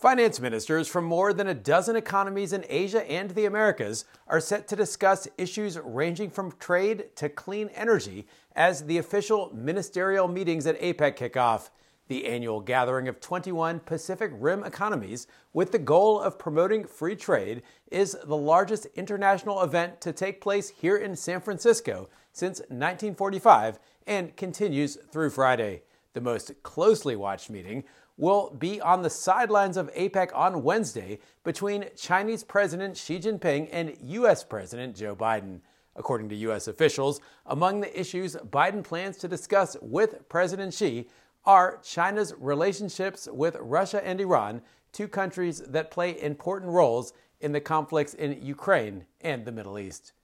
Finance ministers from more than a dozen economies in Asia and the Americas are set to discuss issues ranging from trade to clean energy as the official ministerial meetings at APEC kick off, the annual gathering of 21 Pacific Rim economies with the goal of promoting free trade. Is the largest international event to take place here in San Francisco since 1945 and continues through Friday. The most closely watched meeting will be on the sidelines of APEC on Wednesday between Chinese President Xi Jinping and U.S. President Joe Biden. According to U.S. officials, among the issues Biden plans to discuss with President Xi are China's relationships with Russia and Iran, two countries that play important roles in the conflicts in Ukraine and the Middle East.